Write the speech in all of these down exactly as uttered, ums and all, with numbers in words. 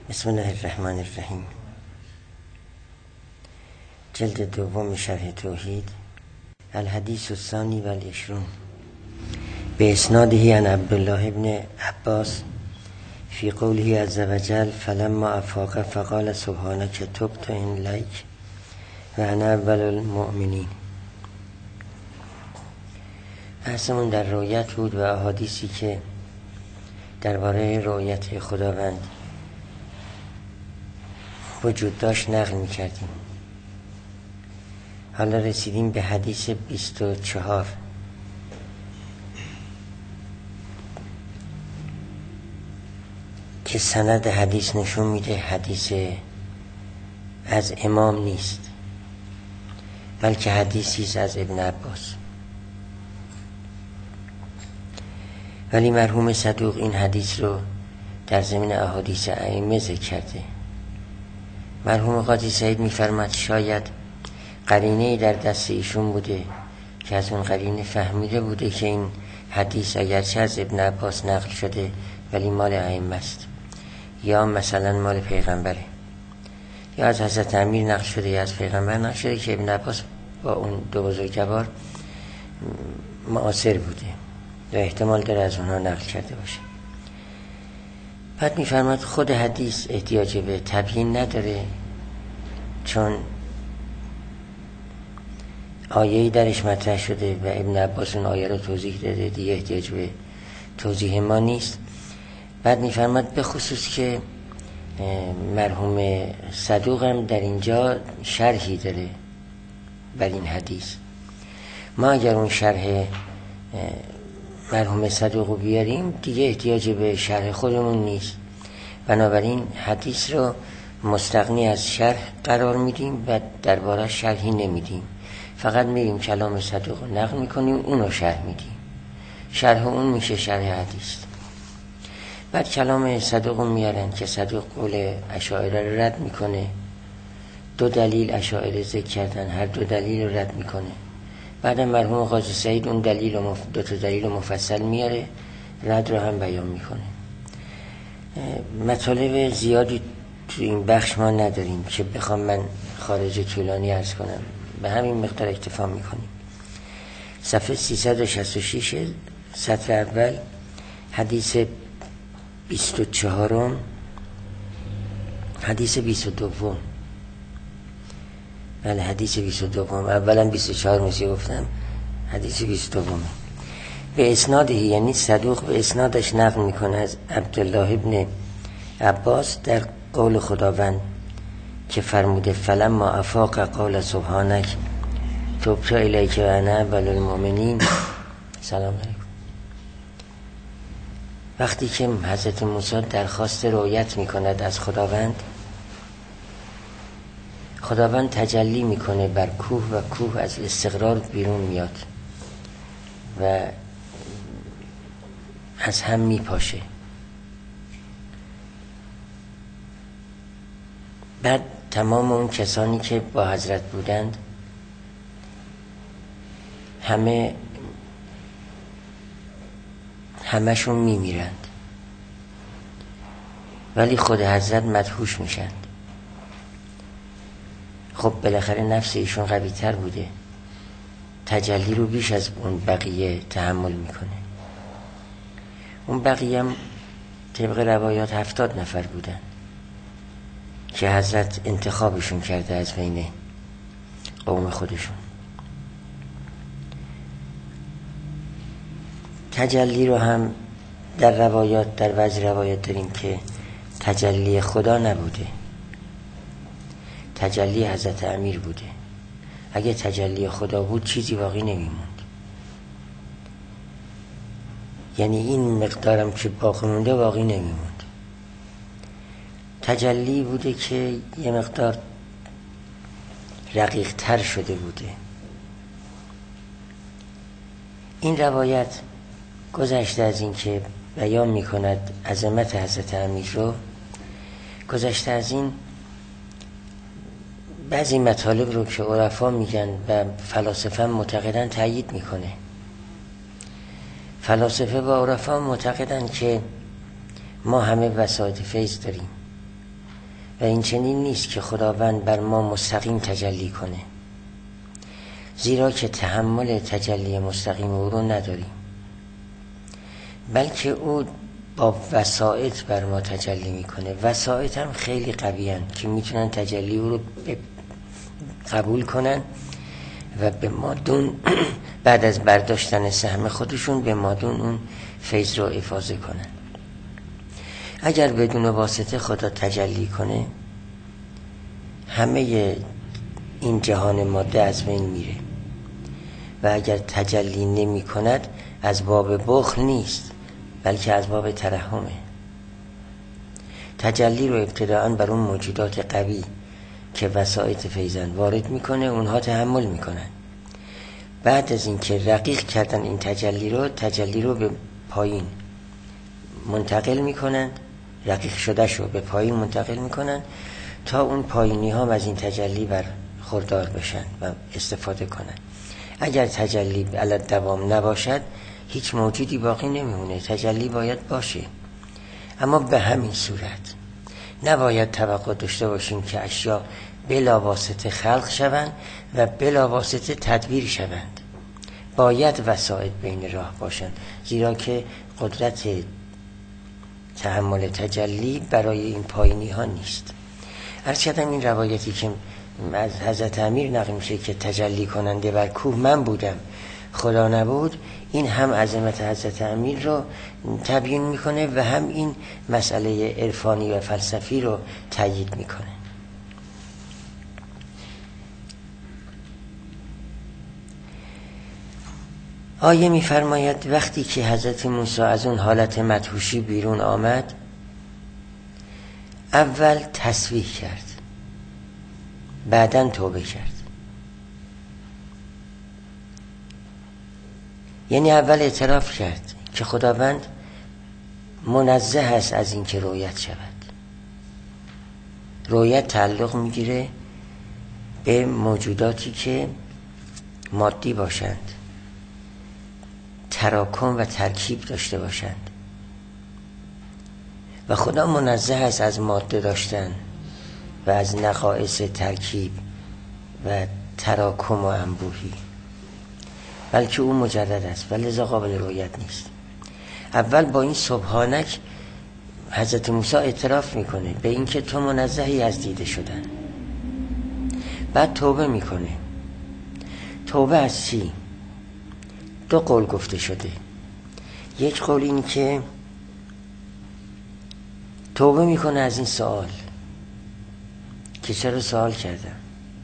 بسم الله الرحمن الرحیم. جلد دوم شرح توحید، الحدیث الثانی و العشرون، به اسناده عن عبدالله ابن عباس فی قوله عز وجل فلما افاق فقال سبحانك تبت الیک و انا اول المؤمنین. بحثمون در رؤیت بود و احادیثی که درباره رؤیت خداوند وجود داشت نقل می کردیم. حالا رسیدیم به حدیث بیست و چهار که سند حدیث نشون میده حدیث از امام نیست، بلکه حدیثی است از ابن عباس. ولی مرحوم صدوق این حدیث رو در ضمن احادیث ائمه ذکر کرده. مرحوم قاضی سعید می‌فرماد شاید قرینه‌ای در دست ایشون بوده که از اون قرینه فهمیده بوده که این حدیث اگرچه از ابن عباس نقل شده ولی مال ائمه است، یا مثلا مال پیغمبره، یا از حضرت امیر نقل شده یا از پیغمبر نقل شده که ابن عباس با اون دو بزرگوار معاصر بوده و احتمال داره از اونها نقل کرده باشه. بعد میفرماد خود حدیث احتیاج به تبیین نداره، چون آیه‌ای درش مطرح شده و ابن عباس اون آیه رو توضیح داده، دیگه احتیاج به توضیح ما نیست. بعد میفرماد به خصوص که مرحوم صدوق هم در اینجا شرحی داره بر این حدیث. ما اگر اون شرح مرحوم صدوق رو بیاریم دیگه احتیاج به شرح خودمون نیست، بنابراین حدیث رو مستغنی از شرح قرار میدیم و درباره شرحی نمیدیم، فقط میریم کلام صدوق رو نقل میکنیم، اون رو شرح میدیم، شرح اون میشه شرح حدیث. بعد کلام صدوق رو میارن که صدوق قول اشاعره رو رد میکنه، دو دلیل اشاعره ذکر کردن، هر دو دلیل رو رد میکنه. بعد مرحوم قاضی سعید اون دلیل و مف... دو تا دلیل مفصل میاره، رد رو هم بیان میکنه. مطالب زیادی تو این بخش ما نداریم که بخوام من خارج طولانی عرض کنم، به همین مقدار اکتفا میکنیم. صفحه سیصد و شصت و شش سطر اول، حدیث بیست و چهارم، حدیث بیست و دوم. بله حدیث بیست و دوم، اولا بیست و چهار میشه گفتم، حدیث بیست و دوم به اسناده، یعنی صدوق به اسنادش نقل میکنه از عبدالله ابن عباس در قول خداوند که فرموده فلما افاق قال سبحانک تبت الیک و انا اول المؤمنین. سلام علیکم. وقتی که حضرت موسی درخواست رؤیت میکند از خداوند، خداوند تجلی میکنه بر کوه و کوه از استقرار بیرون میاد و از هم میپاشه. بعد تمام اون کسانی که با حضرت بودند همه همشون میمیرند، ولی خود حضرت مدهوش میشند. خب بالاخره نفس ایشون قوی تر بوده، تجلی رو بیش از اون بقیه تحمل میکنه. اون بقیه هم طبق روایات هفتاد نفر بودن که حضرت انتخابشون کرده از بین قوم خودشون. تجلی رو هم در روایات در بعضی روایات داریم که تجلی خدا نبوده، تجلی حضرت امیر بوده. اگه تجلی خدا بود چیزی باقی نمیموند، یعنی این مقدارم که باقی مونده باقی نمیموند. تجلی بوده که یه مقدار رقیق تر شده بوده. این روایت گذشته از این که بیان میکند عظمت حضرت امیر رو، گذشته از این بعضی مطالب رو که عرفا میگن و فلاسفه معتقدن تایید میکنه. فلاسفه و عرفا معتقدن که ما همه وسایط فیض داریم و این چنین نیست که خداوند بر ما مستقیم تجلی کنه، زیرا که تحمل تجلی مستقیم او رو نداریم، بلکه او با وسائط بر ما تجلی میکنه. وسائط هم خیلی قوی هستند که میتونن تجلی او رو قبول کنن و به مادون بعد از برداشتن سهم خودشون به مادون اون فیض رو افاضه کنن. اگر بدون واسطه خدا تجلی کنه، همه این جهان ماده از بین میره و اگر تجلی نمی کند از باب بخل نیست، بلکه از باب ترحمه. تجلی رو ابتداءً بر اون موجودات قوی که وسائط فیضن وارد میکنه، اونها تحمل میکنن. بعد از این که رقیق کردن این تجلی رو، تجلی رو به پایین منتقل میکنن، رقیق شده شو به پایین منتقل میکنن تا اون پایینی هم از این تجلی بر خوردار بشن و استفاده کنن. اگر تجلی علی دوام نباشد هیچ موجودی باقی نمیمونه، تجلی باید باشه. اما به همین صورت نباید توقع داشته باشیم که اشیا بلا واسطه خلق شوند و بلا واسطه تدبیر شوند. باید وسائط بین راه باشند، زیرا که قدرت تحمل تجلی برای این پایینی ها نیست. عرض کردم این روایتی که از حضرت امیر نقل میشه که تجلی کننده بر کوه من بودم، خدا نبود، این هم عظمت حضرت امیر رو تبیین میکنه و هم این مسئله عرفانی و فلسفی رو تایید میکنه. آیه میفرماید وقتی که حضرت موسی از اون حالت مدهوشی بیرون آمد، اول تسبیح کرد، بعداً توبه کرد. یعنی اول اعتراف کرد که خداوند منزه است از این که رؤیت شود. رؤیت تعلق میگیره به موجوداتی که مادی باشند، تراکم و ترکیب داشته باشند و خدا منزه است از ماده داشتن و از نقائص ترکیب و تراکم و انبوهی، بلکه او مجرد است و لذا قابل رؤیت نیست. اول با این سبحانک حضرت موسی اعتراف میکنه به اینکه تو منزهی از دیده شدن، بعد توبه میکنه. توبه از چی؟ دو قول گفته شده. یک قول این که توبه میکنه از این سوال که چرا سوال کردم.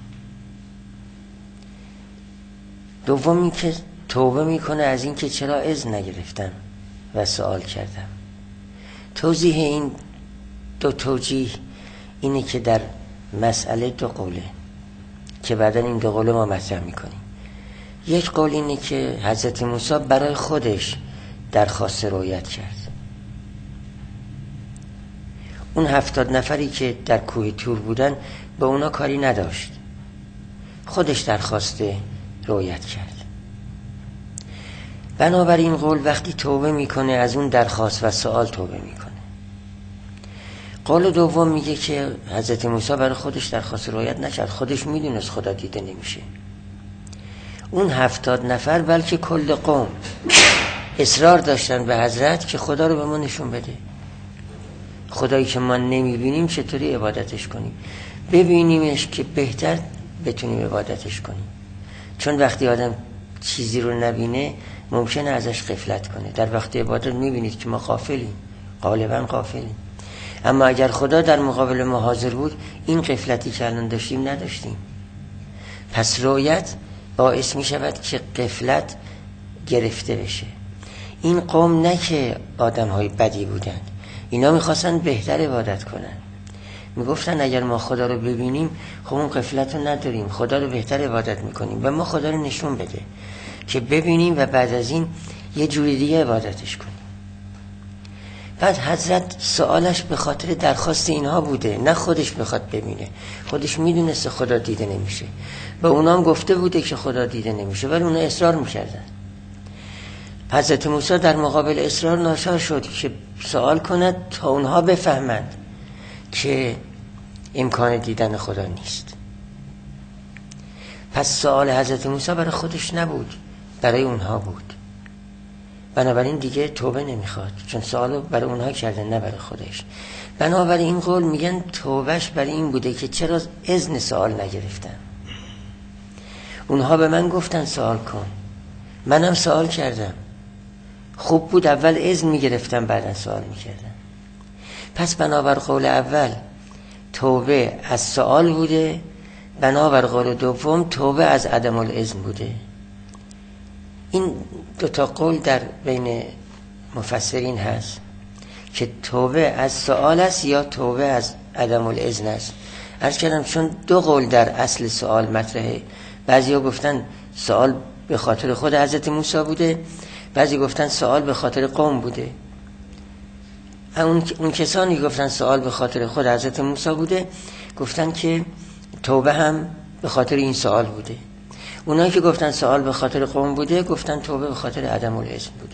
دوم این که توبه میکنه از این که چرا اذن نگرفتم و سوال کردم. توضیح این دو توجیه اینه که در مسئله دو قوله که بعدن این دو قوله ما مطرح میکنیم. یک قول اینه که حضرت موسی برای خودش درخواست رؤیت کرد. اون هفتاد نفری که در کوه تور بودن به اونا کاری نداشت، خودش درخواست رؤیت کرد. بنابراین قول وقتی توبه میکنه از اون درخواست و سوال توبه میکنه. قول دوم میگه که حضرت موسی برای خودش درخواست رؤیت نکرد، خودش میدونست خدا دیده نمیشه. اون هفتاد نفر بلکه کل قوم اصرار داشتن به حضرت که خدا رو به ما نشون بده. خدایی که ما نمیبینیم چطوری عبادتش کنیم؟ ببینیمش که بهتر بتونیم عبادتش کنیم. چون وقتی آدم چیزی رو نبینه ممکنه ازش غفلت کنه. در وقت عبادت میبینید که ما غافلیم، غالبا غافلیم. اما اگر خدا در مقابل ما حاضر بود این غفلتی که الان داشتیم نداشتیم. پس رؤیت باعث می شود که غفلت گرفته بشه. این قوم نه که آدم های بدی بودن، اینا میخواستن بهتر عبادت کنن. میگفتن اگر ما خدا رو ببینیم خب اون غفلت رو نداریم، خدا رو بهتر عبادت میکنیم و ما خدا رو نشون بده که ببینیم و بعد از این یه جوری دیگه عبادتش کنیم. بعد حضرت سوالش به خاطر درخواست اینها بوده، نه خودش بخواد ببینه. خودش میدونسته خدا دیده نمیشه، به اونام گفته بوده که خدا دیده نمیشه، ولی اونا اصرار میکردن. حضرت موسی در مقابل اصرار ناچار شد که سوال کند تا اونها بفهمند که امکان دیدن خدا نیست. پس سوال حضرت موسی برای خودش نبود، برای اونها بود. بنابراین دیگه توبه نمیخواد، چون سوالو برای اونها کرده نه برای خودش. بنابراین این قول میگن توبهش برای این بوده که چرا اذن سوال نگرفتن. اونها به من گفتن سوال کن، منم سوال کردم، خوب بود اول اذن میگرفتم بعدا سوال میکردم. پس بنابر قول اول توبه از سوال بوده، بنابر قول دوم توبه از عدم الاذن بوده. این دو تا قول در بین مفسرین هست که توبه از سوال است یا توبه از عدم الاذن است. عرض کردم چون دو قول در اصل سوال مطرحه، بعضی ها گفتن سوال به خاطر خود حضرت موسی بوده، بعضی گفتن سوال به خاطر قوم بوده. اون, اون کسانی گفتن سوال به خاطر خود حضرت موسی بوده گفتن که توبه هم به خاطر این سوال بوده. اونایی که گفتن سوال به خاطر قوم بوده گفتن توبه به خاطر عدم الاذن بوده.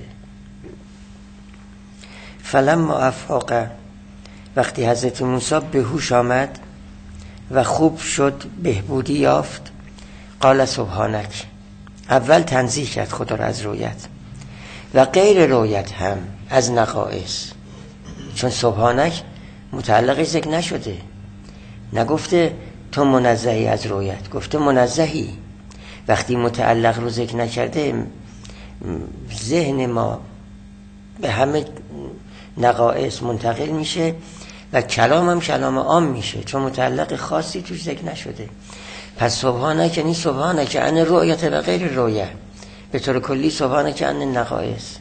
فلما افاق، وقتی حضرت موسی به هوش آمد و خوب شد، بهبودی یافت، قال سبحانک، اول تنزیه کرد خدا را از رویت و غیر رویت هم از نقائص، چون سبحانک متعلقش ذکر نشده، نگفته تو منزهی از رویت، گفته منزهی. وقتی متعلق رو ذکر نکرده ذهن ما به همه نقائص منتقل میشه و کلام هم کلام عام میشه، چون متعلق خاصی توش ذکر نشده. پس سبحانک یعنی سبحانک عن رؤیت و غیر رؤیت، به طور کلی سبحانک عن نقائص.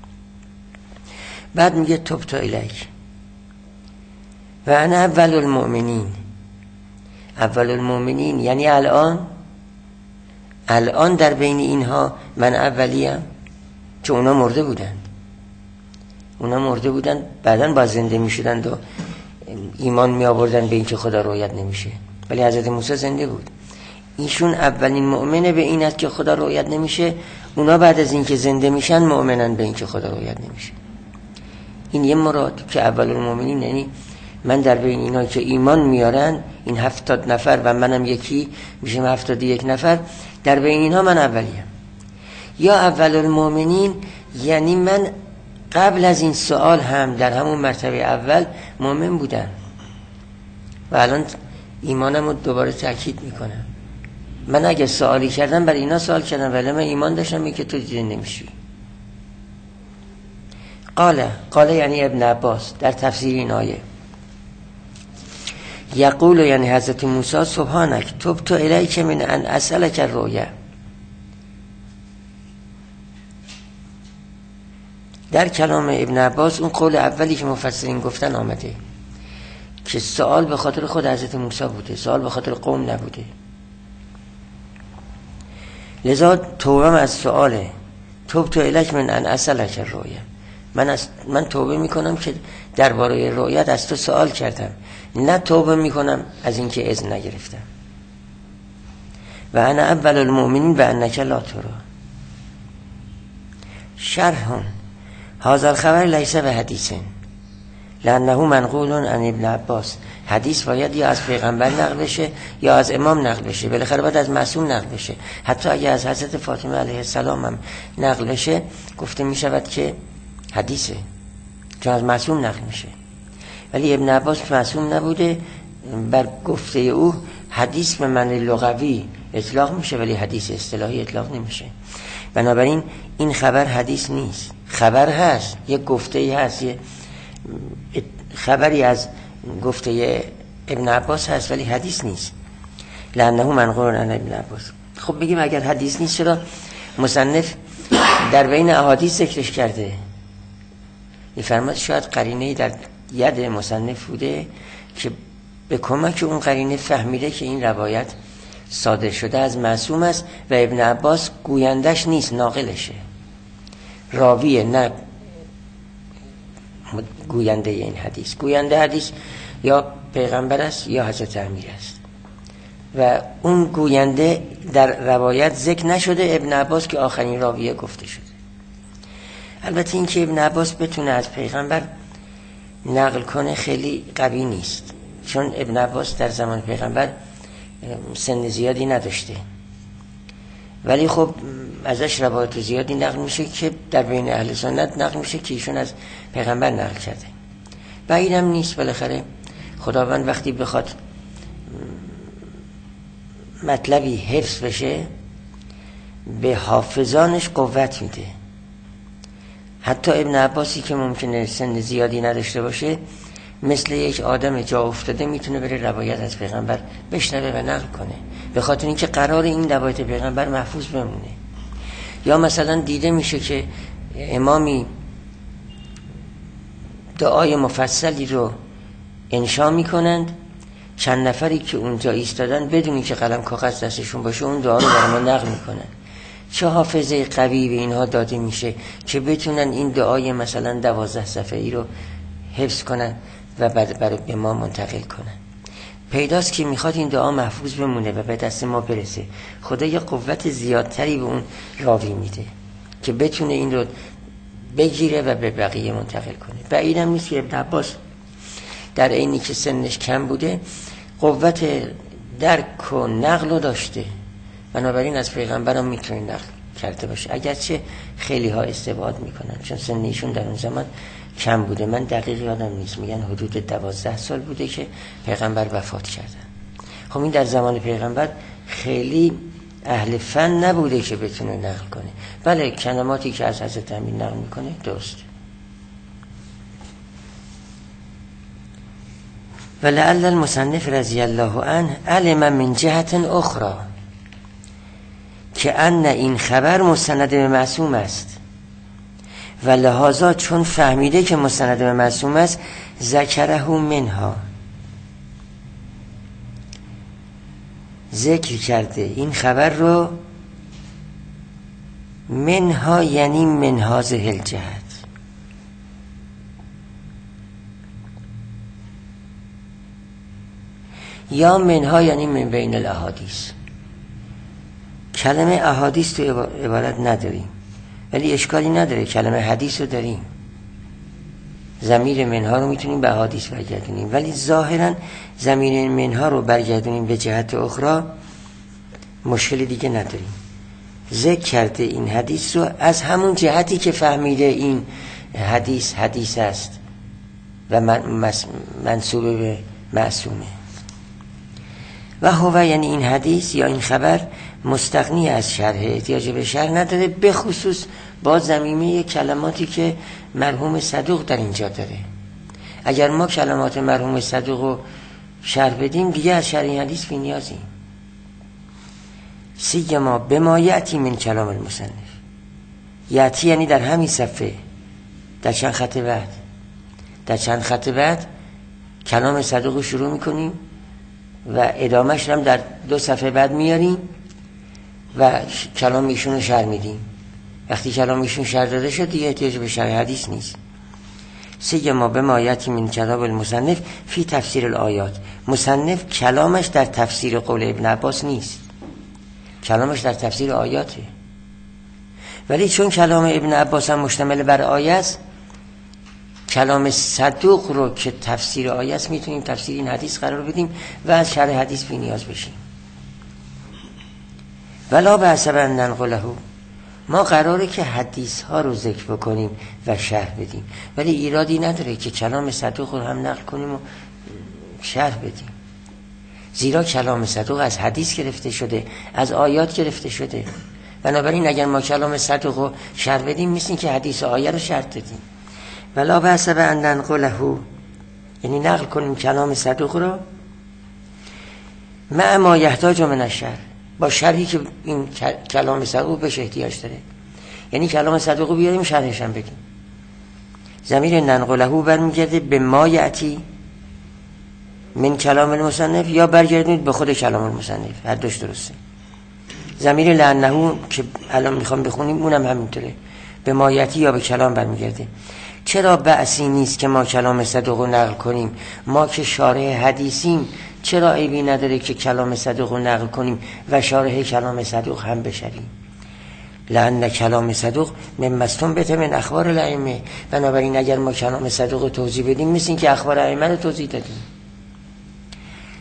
بعد میگه تبت الیک و انا اول المؤمنین. اول المؤمنین یعنی الان الان در بین اینها من اولیم، چون اونا مرده بودن اونا مرده بودن بعداً با زنده می شدند و ایمان می آوردن به این که خدا رؤیت نمیشه، ولی حضرت موسی زنده بود. ایشون اولین مؤمنه به این است که خدا رؤیت نمیشه، اونا بعد از این که زنده میشن مؤمنن به این که خدا رؤیت نمیشه. این یه مراد که اول المؤمنین یعنی من در بین اینا که ایمان میارن، این هفتاد نفر و منم یکی میشیم هفتاد یک نفر، در بین اینها من اولیم. یا اول المؤمنین یعنی من قبل از این سوال هم در همون مرتبه اول مؤمن بودم و الان ایمانم رو دوباره تأکید میکنم. من اگه سوالی کردم برای اینا سوال کردم، ولی من ایمان داشتم که تو دیده نمیشی. قاله قاله یعنی ابن عباس در تفسیر این آیه، یقول یعنی حضرت موسی سبحانک تبت الیک من ان اسألک الرؤیا. در کلام ابن عباس اون قول اولی که مفسرین گفتن آمده که سوال به خاطر خود حضرت موسی بوده، سوال به خاطر قوم نبوده. لذا توبه از سواله، تبت الیک من ان اسألک الرؤیا. من از من توبه میکنم که درباره رؤیت از تو سوال کردم، نه توبه میکنم از اینکه اذن نگرفتم. و انا اول المؤمنین و انک لا ترى. شرح هذا الخبر لیس به حدیث لانه منقول عن ابن عباس. حدیث باید یا از پیغمبر نقل بشه یا از امام نقل بشه، بالاخره باید از معصوم نقل بشه. حتی اگه از حضرت فاطمه علیه السلام هم نقل بشه گفته میشود که حدیثه، چون از معصوم نقل میشه. ولی ابن عباس معصوم نبوده، بر گفته او حدیث به معنی لغوی اطلاق میشه ولی حدیث اصطلاحی اطلاق نمیشه. بنابراین این خبر حدیث نیست، خبر هست، یک گفته ای هست، یه خبری از گفته ابن عباس هست ولی حدیث نیست. لانه منقول عن ابن عباس. خب بگیم اگر حدیث نیست چرا مصنف در بین احادیث ذکرش کرده؟ میفرماد شاید قرینه‌ای در ید مصنف بوده که به کمک اون قرینه فهمیده که این روایت صادر شده از معصوم است و ابن عباس گویندش نیست، ناقلشه، راویه نه گوینده این حدیث. گوینده حدیث یا پیغمبر است یا حضرت امیر است و اون گوینده در روایت ذکر نشده، ابن عباس که آخرین راویه گفته شده. البته این که ابن عباس بتونه از پیغمبر نقل کنه خیلی قوی نیست، چون ابن عباس در زمان پیغمبر سن زیادی نداشته، ولی خب ازش روایت زیادی نقل میشه که در بین اهل سنت نقل میشه که ایشون از پیغمبر نقل کرده. بعیدم نیست بالاخره خداوند وقتی بخواد مطلبی حفظ بشه به حافظانش قوت میده. حتی ابن عباسی که ممکنه سن زیادی نداشته باشه مثل یک آدم جا افتاده میتونه بره روایت از پیغمبر بشنوه و نقل کنه، به خاطر اینکه قرار این روایت پیغمبر محفوظ بمونه. یا مثلا دیده میشه که امامی دعای مفصلی رو انشا میکنند، چند نفری که اونجا ایستادن بدونی که قلم کاغذ دستشون باشه اون دعا رو برای ما نقل میکنن. چه حافظه قوی به اینها داده میشه که بتونن این دعای مثلا دوازده صفحه‌ای رو حفظ کنن و بعد برای به ما منتقل کنن. پیداست که میخواد این دعا محفوظ بمونه و به دست ما برسه. خدا یه قوت زیادتری به اون راوی میده که بتونه این رو بگیره و به بقیه منتقل کنه. بعیدم نیست که ابن عباس در عینی که سنش کم بوده قوت درک و نقل رو داشته، بنابراین از پیغمبرم میتونه نقل کرده باشه، اگرچه خیلی ها استبعاد میکنن چون سن ایشون در اون زمان کم بوده. من دقیق یادم نیست، میگن حدود دوازده سال بوده که پیغمبر وفات کردن. خب این در زمان پیغمبر خیلی اهل فن نبوده که بتونه نقل کنه. بله کلماتی که از حضرت امین نقل میکنه درسته. ولعل المصنف رضی الله عنه علم من جهت اخرى که ان این خبر مستند به معصوم است و لحاظا چون فهمیده که مستند به معصوم است ذکره منها، ذکر کرده این خبر رو منها یعنی من هذه الجهت. یا منها یعنی من بین الاحادیث. کلمه احادیث تو عبارت نداریم ولی اشکالی نداره، کلمه حدیث رو داریم. ضمیر منها رو میتونیم به احادیث برگردونیم، ولی ظاهرا ضمیر منها رو برگردونیم به جهت اخرى مشکلی دیگه نداریم. ذکر کرده این حدیث رو از همون جهتی که فهمیده این حدیث حدیث است و منسوب به معصومه. و هو یعنی این حدیث یا این خبر مستغنی از شرح، احتیاج به شرح نداره، به خصوص با ضمیمه کلماتی که مرحوم صدوق در اینجا داره. اگر ما کلمات مرحوم صدوق رو شرح بدیم دیگه از شرح این حدیث بی نیازیم. سیما بما یأتی من کلام المصنف، یأتی یعنی در همین صفحه، در چند خط بعد در چند خط بعد کلام صدوق رو شروع میکنیم و ادامهش هم در دو صفحه بعد میاریم و کلام ایشون رو شرح میدیم. وقتی کلام ایشون شرح داده شد دیگه احتیاج به شرح حدیث نیست. سیما بما یأتی من کلام المصنف فی تفسیر الآیات، مصنف کلامش در تفسیر قول ابن عباس نیست، کلامش در تفسیر آیاته. ولی چون کلام ابن عباس هم مشتمل بر آیه است، کلام صدوق رو که تفسیر آیه است میتونیم تفسیر این حدیث قرار بدیم و از شرح حدیث بی نیاز بشیم. ولا بأس ان ننقله، ما قراره که حدیث ها رو ذکر بکنیم و شرح بدیم، ولی ایرادی نداره که کلام صدوق رو هم نقل کنیم و شرح بدیم، زیرا کلام صدوق از حدیث گرفته شده، از آیات گرفته شده. بنابراین اگر ما کلام صدوق رو شرح بدیم مثل که حدیث و آیه رو شرح دادیم. ولا بأس ان ننقله، یعنی نقل کنیم کلام صدوق رو مع ما یحتاج من الشرح، با شرحی که این کلام صدوق بهش احتیاج داره. یعنی کلام صدوق رو بیاریم شرحش هم بگیم. ضمیر ننقله برمیگرده به ما یأتی من کلام المصنف یا برگردونید به خود کلام المصنف، هر دوش درسته. ضمیر لعنه که الان میخوام بخونیم اونم همینطوره، به ما یأتی یا به کلام برمیگرده. چرا بأسی نیست که ما کلام صدوق رو نقل کنیم؟ ما که شارح حدیثیم چرا عیبی نداره که کلام صدوق رو نقل کنیم و شارح کلام صدوق هم بشویم؟ لأن کلام صدوق مما استنبط من اخبار الائمه، بنابراین اگر ما کلام صدوق رو توضیح بدیم مثل این که اخبار ائمه رو توضیح دادیم.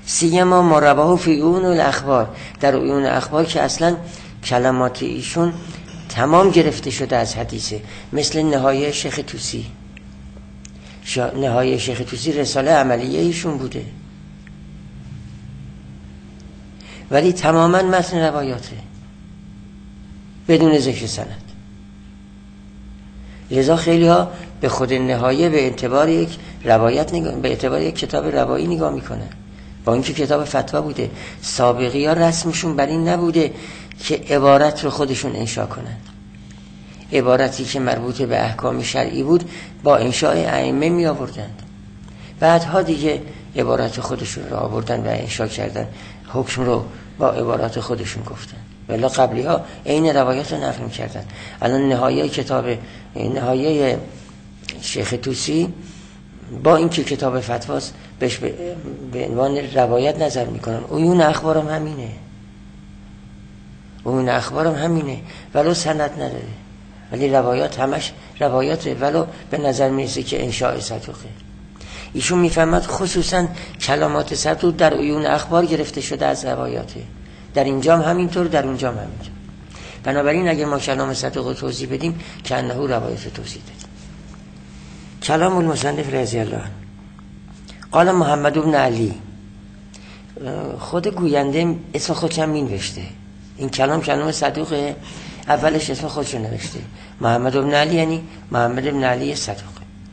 سیما ما رواه فی عیون الاخبار، در عیون اخبار که اصلا کلمات ایشون تمام گرفته شده از حدیثه، مثل نهایه شیخ طوسی. شا... نهایه شیخ طوسی رساله عملیه ایشون بوده، ولی تماما متن روایاته بدون ذکر سند. لذا خیلی ها به خود نهایه به اعتبار یک روایت نگاه، به اعتبار یک کتاب روایی نگاه میکنن، با اینکه کتاب فتوا بوده. سابقی ها رسمشون بر این نبوده که عبارت رو خودشون انشا کنن. عبارتی که مربوط به احکام شرعی بود با انشاء ائمه می آوردند، بعدها دیگه عبارت خودشون رو آوردن و انشا کردن، حکم رو با عبارات خودشون گفتن. ولی قبلی ها این روایات رو نقل کردن. الان نهایه کتاب نهایه شیخ طوسی با اینکه کتاب فتواست بهش به عنوان روایت نظر میکنن. عیون اخبارم همینه، عیون اخبارم همینه، ولو سند نداره، ولی روایات همش روایاته، ولو به نظر میرسه که انشاء صدوقه. ایشون میفهمد خصوصا کلمات صدوق در عیون اخبار گرفته شده از روایاته، در اینجام همینطور، در اونجام همینطور. بنابراین اگر ما کلام صدوق رو توضیح بدیم که انه روایت رو توضیح دادیم. کلام المصنف رضی الله عنه. قال محمد بن علی، خود گوینده اسم خودش هم مینوشته، این کلام کلام صدوقه، اولش اسم خودش نوشته محمد بن علی، یعنی محمد بن علی صدوق،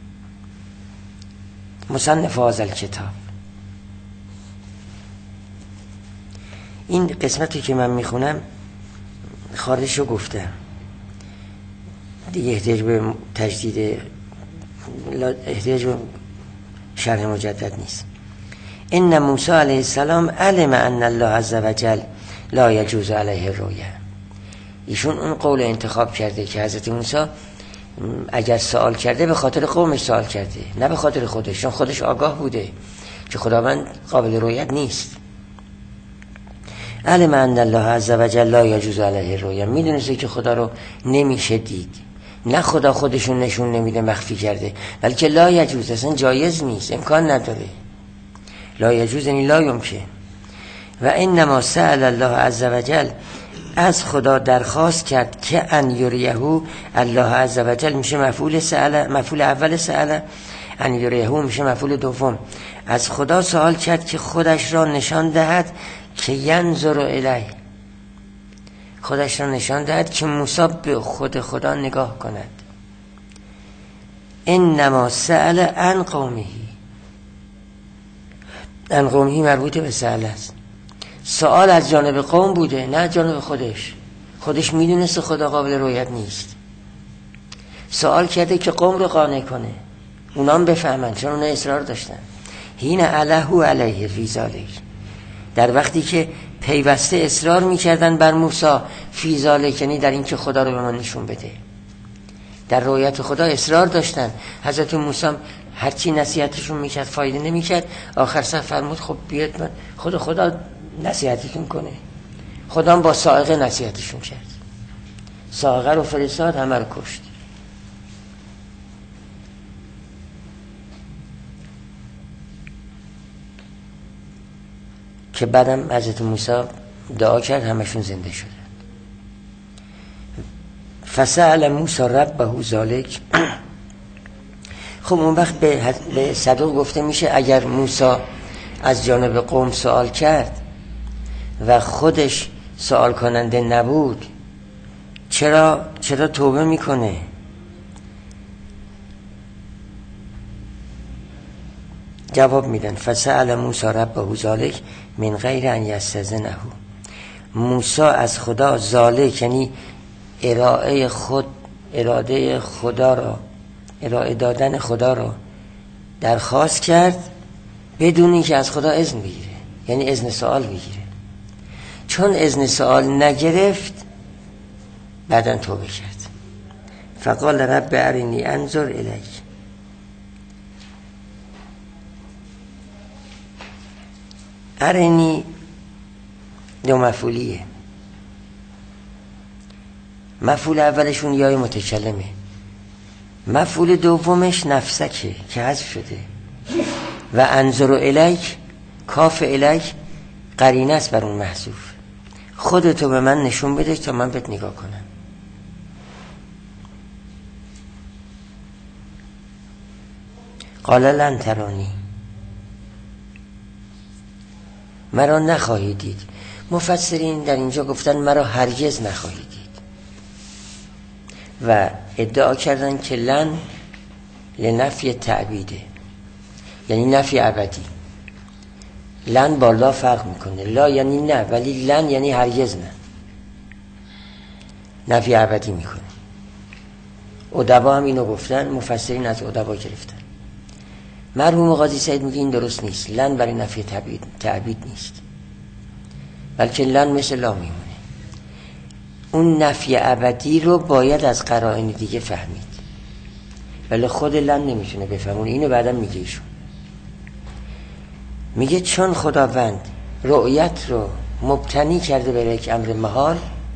مصنف هذا الکتاب. این قسمتی که من میخونم خارجش رو گفتم دیگه، احتیاج به تجدید، احتیاج به شرح مجدد نیست. ان موسی علیه السلام علم ان الله عز وجل لا یجوز علیه الرؤیا. ایشون اون قول انتخاب کرده که حضرت موسی اگر سوال کرده به خاطر قومش سوال کرده، نه به خاطر خودش، چون خودش آگاه بوده که خداوند قابل رؤیت نیست. علم ان الله عز وجل لا یجوز علیه الرؤیا، میدونسته که خدا رو نمیشه دید، نه خدا خودشون نشون نمیده مخفی کرده، بلکه لا یجوز، اصلا جایز نیست، امکان نداره. لا یجوز یعنی لا یمکن. و انما سأل الله عز وجل، از خدا درخواست کرد که ان یریهو، الله عز وجل میشه مفعول سأل، مفعول اول سأل، ان یریهو میشه مفعول دوم. از خدا سوال کرد که خودش را نشان دهد که ینظر الیه، خودش را نشان دهد که موسی به خود خدا نگاه کند. انما سأل عن قومه، عن قومه مربوط به سأل است. سوال از جانب قوم بوده، نه جانب خودش. خودش میدونست خدا قابل رؤیت نیست، سوال کرده که قوم رو قانع کنه، اونام بفهمن، چون اونا اصرار داشتن. هین علیه علیه فی ذالک، در وقتی که پیوسته اصرار میکردن بر موسی فی ذالک، یعنی در این که خدا رو به من نشون بده، در رؤیت خدا اصرار داشتن. حضرت موسی هرچی نصیحتشون میکرد فایده نمیکرد، آخر سر فرمود خب بیاد من خود خدا نصیحتتون کنه. خدا با صاعقه نصیحتشون کرد، صاعقه رو فرستاد، همه رو کشت. که بعدم حضرت موسی دعا کرد، همشون زنده شدن. فسأل موسی ربه ذلک. خب اون وقت به, به صدوق گفته میشه اگر موسی از جانب قوم سوال کرد و خودش سوال کننده نبود، چرا چرا توبه میکنه؟ جواب میدن فسأل موسی ربه ذلک من غیر ان یستأذنه. موسی از خدا ذلک یعنی ارائه خود، اراده خدا را، ارائه دادن خدا را درخواست کرد بدون اینکه از خدا اذن بگیره، یعنی اذن سوال بگیره. چون اذن سوال نگرفت بعداً توبه کرد. فقال رب ارنی انظر الیک. ارنی دو مفعولیه، مفعول اولشون یای متکلمه، مفعول دومش نفسکه که حذف شده. و انظر الیک کاف الک قرینه است بر اون محذوف. خودتو به من نشون بده تا من بهت نگاه کنم. قال لن ترانی، مرا نخواهی دید. مفسرین در اینجا گفتن مرا هرگز نخواهی دید و ادعا کردن که لن لنفی تعبیده، یعنی نفی ابدی. لن با لا فرق میکنه. لا یعنی نه، ولی لن یعنی هرگز نه، نفی ابدی میکنه. ادبا هم اینو گفتن، مفسرین از ادبا گرفتن. مرحوم قاضی سعید میگه این درست نیست. لن برای نفی تعبید تعبید نیست، بلکه لن مثل لا میمونه. اون نفی ابدی رو باید از قرائن دیگه فهمید، ولی خود لن نمیتونه بفهمونه. اینو بعدا میگه ایشون. میگه چون خداوند رؤیت رو مبتنی کرده به یک امر محال،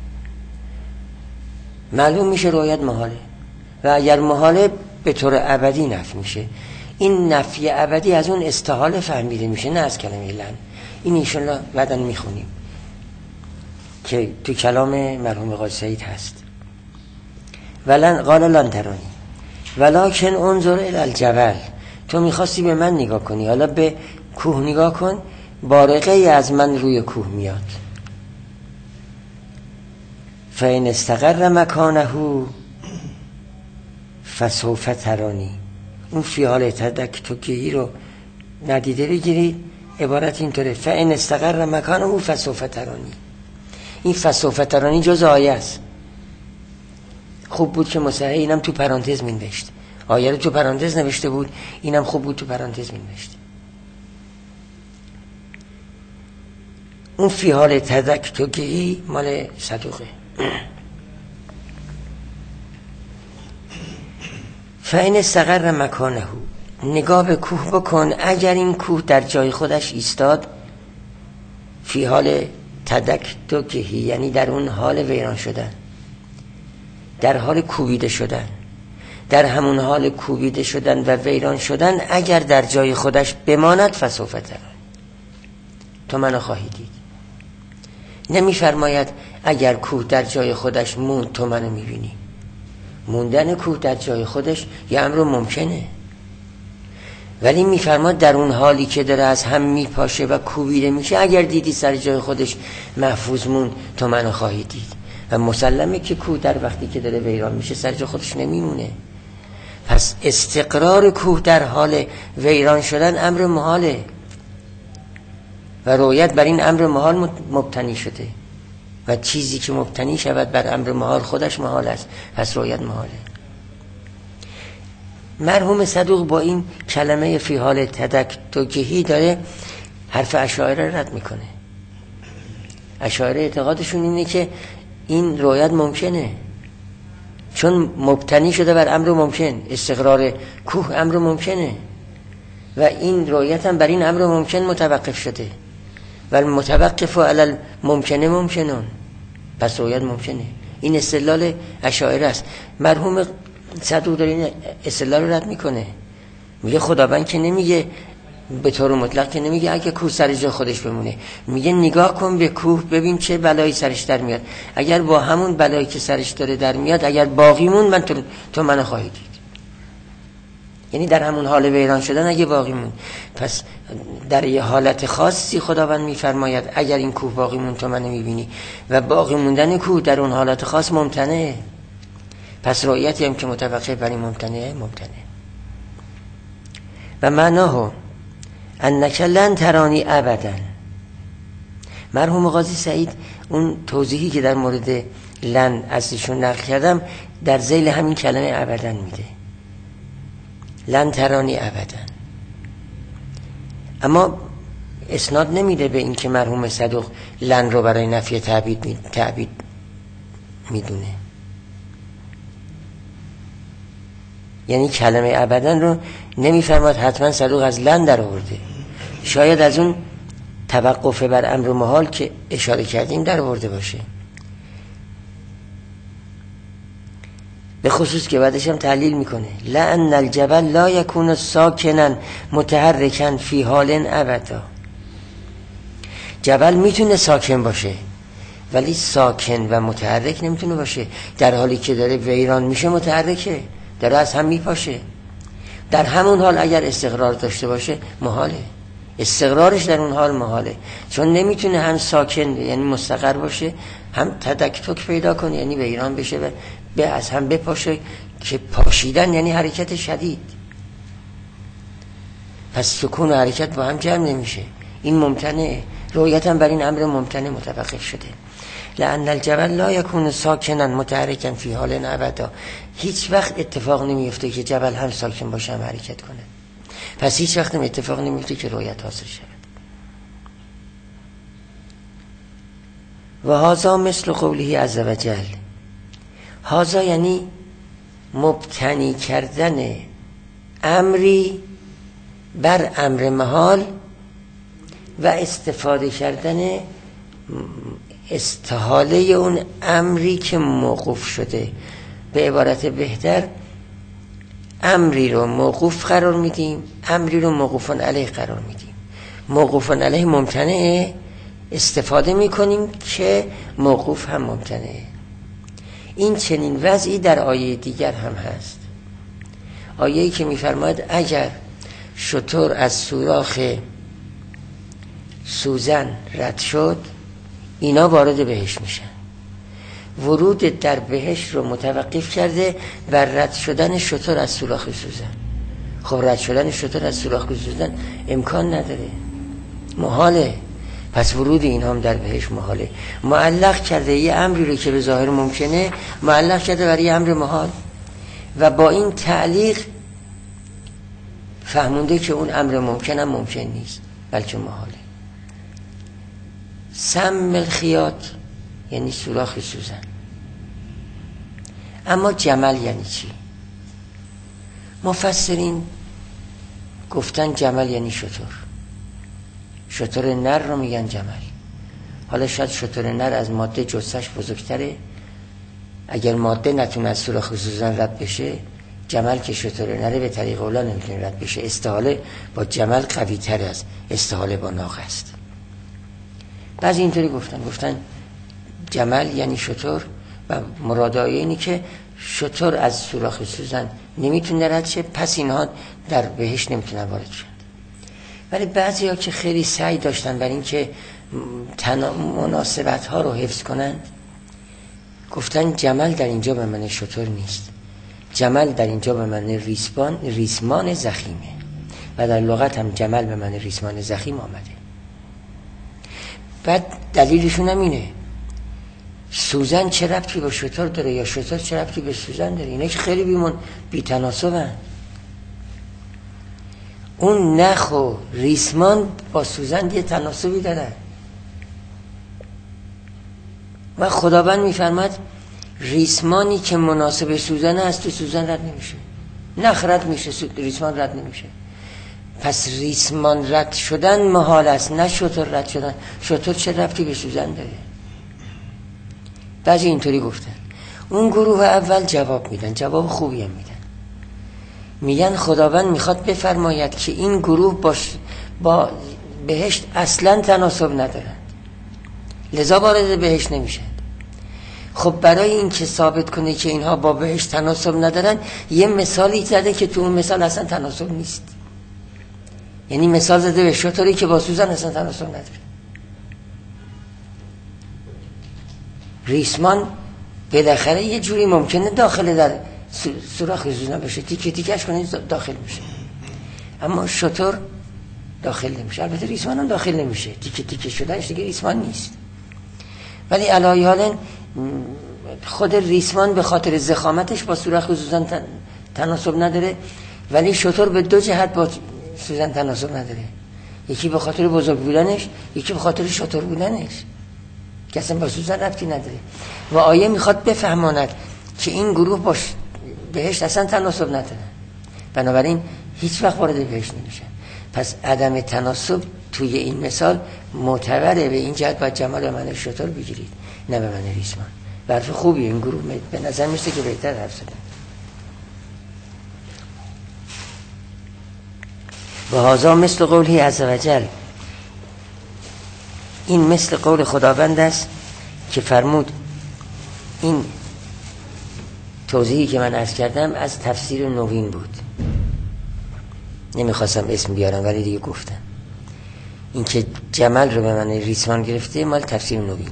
معلوم میشه رؤیت محاله و اگر محاله به طور ابدی نفی میشه. این نفی ابدی از اون استحاله فهمیده میشه، نه از کلمه لن. این انشالله بعدا میخونیم که تو کلام مرحوم قاضی سعید هست. ولن قال لن ترانی ولکن انظر الی الجبل. تو میخواستی به من نگاه کنی، حالا به کوه نگاه کن. بارقه ای از من روی کوه میاد. فإن استقر مکانه فسوف ترانی. اون فی حال تدکتکی رو ندیده بگیرید. عبارت اینطوره: فإن استقر مکانه فسوف ترانی. این فسوف ترانی جز آیه است. خوب بود که مصحح اینم تو پرانتز می نوشت. آیه رو تو پرانتز نوشته بود، اینم خوب بود تو پرانتز می نوشت. اون فی حال تدکتکی مال صدوقه. فإن استقر مکانه، نگاه به کوه بکن. اگر این کوه در جای خودش ایستاد، فی حال تدکتکی یعنی در اون حال ویران شدن، در حال کوبیده شدن، در همون حال کوبیده شدن و ویران شدن اگر در جای خودش بماند فسوف ترانی، تو منو خواهی دید. نمی فرماید اگر کوه در جای خودش موند تو منو میبینی. موندن کوه در جای خودش یه امر ممکنه، ولی میفرماد در اون حالی که داره از هم میپاشه و کوبیده میشه، اگر دیدی سر جای خودش محفوظ مون تو منو خواهی دید. و مسلمه که کوه در وقتی که داره ویران میشه سر جای خودش نمیمونه. پس استقرار کوه در حال ویران شدن امر محاله و رؤیت بر این امر محال مبتنی شده و چیزی که مبتنی شود بر امر محال خودش محال است، پس رؤیت محاله. مرحوم صدوق با این کلمه فی حال تدکتکی داره حرف اشاعره رد میکنه. اشاعره اعتقادشون اینه که این رؤیت ممکنه، چون مبتنی شده بر امر ممکن. استقرار کوه امر ممکنه و این رؤیت هم بر این امر ممکن متوقف شده و المتوقف علی الممکنه ممکنون، پس رؤیت ممکنه. این استدلال اشاعره است. مرحوم صدوق داره این استدلال رو رد میکنه. میگه خداوند که نمیگه به طور مطلق، که نمیگه اگه کوه سر جای خودش بمونه، میگه نگاه کن به کوه ببین چه بلایی سرش در میاد. اگر با همون بلایی که سرش داره در میاد اگر باقی مون من تو, تو منو خواهی دید. یعنی در همون حال ویران شدن اگه باقی مون، پس در یه حالت خاصی خداوند میفرماید اگر این کوه باقی مون تو منو میبینی و باقی موندن کوه در اون حالت خاص ممتنعه، پس رؤیتی هم که متوقف بر این ممتنعه ممتنعه. و معناه انک لن ترانی ابدا. مرحوم قاضی سعید اون توضیحی که در مورد لن ازشون نقل کردم در ذیل همین کلمه ابدا میده، لن ترانی ابدا. اما اسناد نمیده به این که مرحوم صدوق لن رو برای نفی تعبید می... تعبید میدونه. یعنی کلمه ابدا رو نمیفرماد حتما صدوق از لن در آورده، شاید از اون توقف بر امر محال که اشاره کردیم در آورده باشه. به خصوص که بعدش هم تعلیل میکنه لأن الجبل لا یکون ساکنا متحرکا فی حال ابدا. جبل میتونه ساکن باشه ولی ساکن و متحرک نمیتونه باشه. در حالی که داره ویران میشه متحرکه، داره از هم میپاشه. در همون حال اگر استقرار داشته باشه محاله، استقرارش در اون حال محاله، چون نمیتونه هم ساکن یعنی مستقر باشه، هم تدکتک پیدا کنه یعنی ویران بشه و به از هم بپاشه، که پاشیدن یعنی حرکت شدید. پس سکون و حرکت با هم جمع نمیشه، این ممتنعه. رویت هم بر این امر ممتنع متوقف شده. لأن الجبل لا یکون ساکنا متحرکا فی حال ابدا. هیچ وقت اتفاق نمیفته که جبل هم ساکن باشه هم حرکت کنه. پس هیچ وقت هم اتفاق نمیفته که رویت حاصل شود. و هذا مثل قوله عز وجل. هذا یعنی مبتنی کردن امری بر امر محال و استفاده کردن استحاله اون امری که موقوف شده. به عبارت بهتر امری رو موقوف قرار میدیم، امری رو موقوفن علیه قرار میدیم. موقوفن علیه ممتنعه، استفاده میکنیم که موقوف هم ممتنعه. این چنین وضعی در آیه دیگر هم هست. آیه‌ای که میفرماید اگر شتر از سوراخ سوزن رد شد اینا وارد بهشت میشن. ورود در بهشت رو متوقف کرده بر رد شدن شتر از سوراخ سوزن. خب رد شدن شتر از سوراخ سوزن امکان نداره، محاله. پس ورود این هم در بهشت محاله. معلق کرده یه امری رو که به ظاهر ممکنه معلق کرده برای امر محال و با این تعلیق فهمونده که اون امر ممکن هم ممکن نیست بلکه محاله. سم الخیاط یعنی سوراخ سوزن. اما جمل یعنی چی؟ مفسرین گفتن جمل یعنی شتر. شتر نر رو میگن جمل. حالا شاید شتر نر از ماده جثه‌اش بزرگتره، اگر ماده نتونه از سوراخ سوزن رد بشه، جمل که شتر نره به طریق اولا نمیتونه رد بشه. استحاله با جمل قوی تر از استحاله با ناقه است. بعضی اینطوری گفتن گفتن جمل یعنی شتر و مراد آیه اینی که شتر از سوراخ سوزن نمیتونه رد شه، پس اینها در بهشت نمیتونن وارد شن. ولی بعضی ها که خیلی سعی داشتن بر این که مناسبت ها رو حفظ کنن گفتن جمل در اینجا به معنی شتر نیست، جمل در اینجا به معنی ریسمان ریسمان زخیمه و در لغت هم جمل به معنی ریسمان زخیم آمده. بعد دلیلشون هم اینه سوزن چه ربطی با شتر داره یا شتر چه ربطی به سوزن داره؟ اینا که خیلی بیمون بی تناسبن. اون نخ و ریسمان با سوزن یه تناسبی دارن و خداوند میفرماد ریسمانی که مناسب سوزن است تو سوزن رد نمیشه، نخ رد میشه ریسمان رد نمیشه. پس ریسمان رد شدن محال است نه شتر رد شدن. شتر چه ربطی به سوزن داره؟ بعضی اینطوری گفتن. اون گروه اول جواب میدن، جواب خوبی هم میدن، میگن خداوند میخواد بفرماید که این گروه باش با بهشت اصلا تناسب ندارند لذا وارد بهشت نمیشن. خب برای این که ثابت کنه که اینها با بهشت تناسب ندارن یه مثالی زده که تو اون مثال اصلا تناسب نیست. یعنی مثال زده به شتری که با سوزن اصلا تناسب نداره. ریسمان بالاخره یه جوری ممکنه داخل در سوراخ سوزن بشه، تیکه تیکش کنه داخل میشه، اما شتر داخل نمیشه. البته ریسمان هم داخل نمیشه، تیکه تیکه شدهش دیگه ریسمان نیست. ولی علایه حال خود ریسمان به خاطر زخامتش با سوراخ سوزن تناسب نداره، ولی شتر به دو جهت با سوزن تناسب نداره، یکی به خاطر بزرگ بودنش، یکی به خاطر شتر بودنش که اصلا با سوزن ربطی نداره. و آیه میخواد بفهماند که این گروه با بهشت اصلا تناسب نداره، بنابراین هیچ وقت وارد بهشت نمیشن. پس عدم تناسب توی این مثال معتبره. به این جهت باید جمال به معنی شتر بگیرید نه به معنی ریسمان. حرف خوبیه این گروه، به نظر میسته که بهتر حرف زدن. و هذا مثل قوله عز وجل. این مثل قول خداوند است که فرمود، این توضیحی که من عرض کردم از تفسیر نوین بود، نمیخواستم اسم بیارم ولی دیگه گفتم. این که جمل رو به من ریسمان گرفته مال تفسیر نوینه.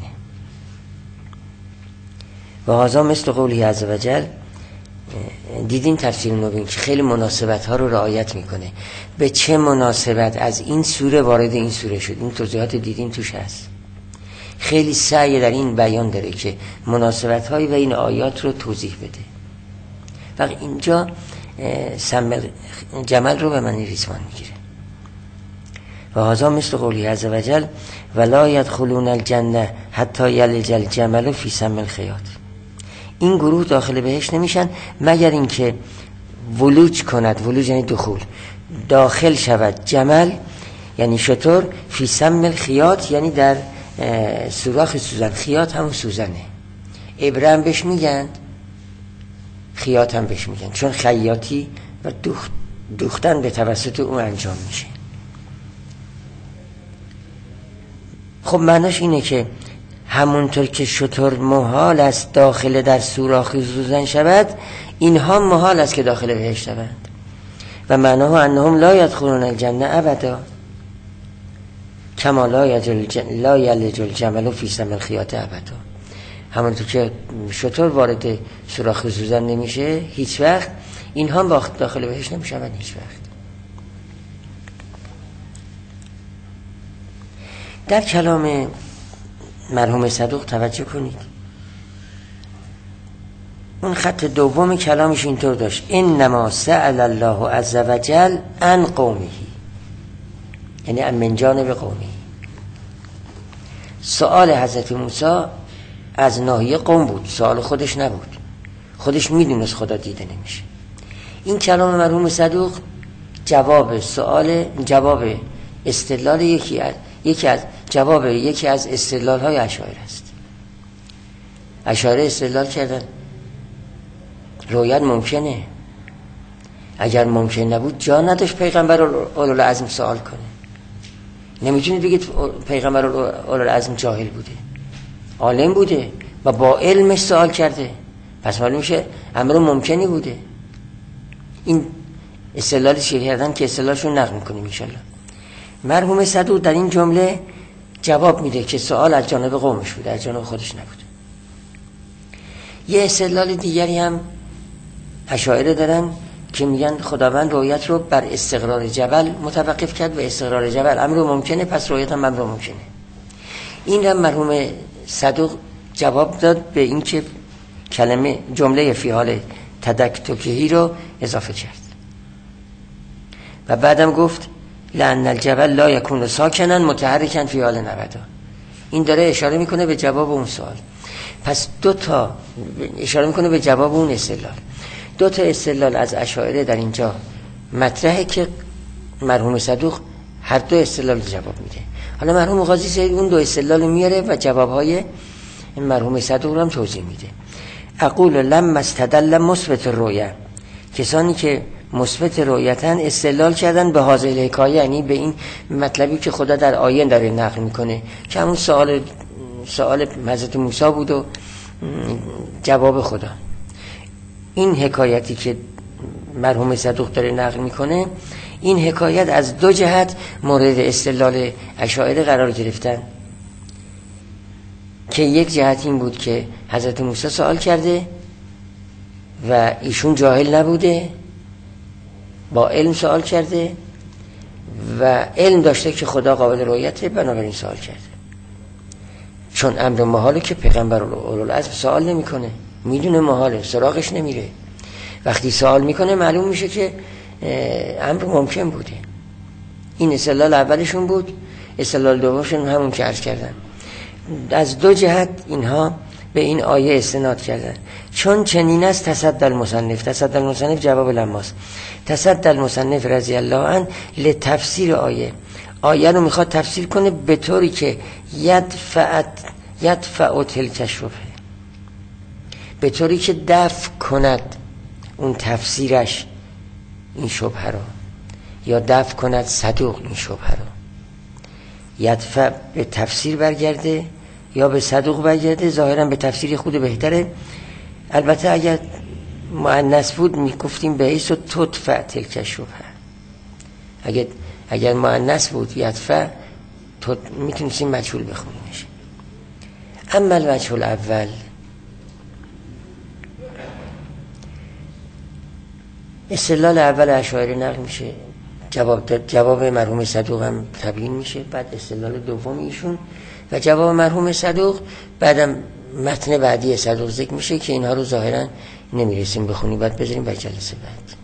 و هذا مثل قوله عز و جل، دیدین تفسیر نوین که خیلی مناسبت ها رو رعایت میکنه. به چه مناسبت از این سوره وارد این سوره شد، این توضیحات دیدین توش هست. خیلی سعی در این بیان داره که مناسبت های و این آیات رو توضیح بده. و اینجا سمل جمل رو به معنی ریسمان میگیره. و هذا مثل قوله عز و جل ولا يدخلون الجنه حتی یلج الجمل فی سم الخیاط. این گروه داخل بهشت نمیشن مگر اینکه ولوج کند، ولوج یعنی دخول، داخل شود جمل یعنی شتر، فی سم الخیاط یعنی در سوراخ سوزن. خیاط همون سوزنه، ابره هم بهش میگن، خیاط هم بهش میگن، چون خیاطی و دوخت دوختن به توسط اون انجام میشه. خب معناش اینه که همونطور که شتر محال است داخل در سوراخ سوزن شود، اینها محال است که داخل بهشت شوند. و معناه انهم لا يدخلون الجنه ابدا کما لا یلج الجمل فی سم الخیاط ابدا. همونطور که شتر وارد سوراخ سوزن نمیشه هیچ وقت، اینها هم داخل بهشت نمیشوند هیچ وقت. در کلام مرحوم صدوق توجه کنید، اون خط دوم کلامش اینطور داشت: انما سأل الله عز وجل عن قومه، یعنی من جانب قومه. سؤال حضرت موسی از ناحیه قوم بود، سؤال خودش نبود، خودش میدونست خدا دیده نمیشه. این کلام مرحوم صدوق جواب سؤال، جواب استدلال یکی از یکی از جواب یکی از استدلال های اشاعره است. اشاعره استدلال کردن رؤیت ممکنه، اگر ممکن نبود جا نداشت پیغمبر اولوالعزم سوال کنه. نمیتونید بگید پیغمبر اولوالعزم جاهل بوده، عالم بوده و با علمش سوال کرده، پس معلوم میشه امر ممکنی بوده. این استدلال شیعه کردن که استدلالشون نقل میکنیم انشالله. مرحوم صدوق در این جمله جواب میده که سوال از جانب قومش بوده، از جانب خودش نبوده. یه استدلال دیگری هم اشاعره دارن که میگن خداوند رؤیت رو بر استقرار جبل متوقف کرد و استقرار جبل امر ممکنه، پس رؤیت هم امر ممکنه. این هم مرحوم صدوق جواب داد به این که کلمه جمله فی حال تدکتکهی رو اضافه کرد و بعدم گفت لأن الجبل لا یکون ساکنا متحرکا فی حال نبدا. این داره اشاره میکنه به جواب اون سوال. پس دو تا اشاره میکنه به جواب اون استدلال. دو تا استدلال از اشاعره در اینجا مطرحه که مرحوم صدوق هر دو استدلال جواب میده. حالا مرحوم قاضی سعید اون دو استدلال میاره و جوابهای مرحوم صدوق رو هم توضیح میده. اقول لما استدل مثبت الرؤیا، کسانی که مثبت رؤیتن استدلال کردن به حاضر حکایه، یعنی به این مطلبی که خدا در آیه داره نقل میکنه که همون سوال سوال حضرت موسی بود و جواب خدا. این حکایتی که مرحوم صدوق داره نقل میکنه، این حکایت از دو جهت مورد استدلال اشاعره قرار گرفتن که یک جهت این بود که حضرت موسی سوال کرده و ایشون جاهل نبوده، با علم سوال کرده و علم داشته که خدا قابل رؤیته، بنابراین سوال کرده. چون امر محاله که پیغمبر اولوالعزم سوال نمیکنه، میدونه محاله، سراغش نمیره. وقتی سوال میکنه معلوم میشه که امر ممکن بوده. این استدلال اولشون بود. استدلال دومشون همون که عرض کردن. از دو جهت اینها به این آیه استناد کردن. چون چنین است تصدی المصنف، تصدی المصنف جواب لماست. تصدی المصنف رضی الله عنه لتفسیر آیه، آیه رو میخواد تفسیر کنه به طوری که یدفع یدفع تلک شبهه، به طوری که دفع کند اون تفسیرش این شبهه رو، یا دفع کند صدوق این شبهه رو. یدفع به تفسیر برگرده یا به صدوق برگرده، ظاهرا به تفسیر خود بهتره. البته اگر مؤنث بود میگفتیم به ایسو تدفع تلک شبهه. اگر اگر مؤنث بود یدفع میتونستیم مجهول بخونیمش. اما الوجه الاول، استدلال اول اشاعره نقل میشه، جواب جواب مرحوم صدوق هم تبیین میشه، بعد استدلال دوم ایشون و جواب مرحوم صدوق، بعدم متن بعدی صدوق ذکر میشه که اینها رو ظاهرا نمیرسیم بخونیم، بعد بذاریم برای جلسه بعد.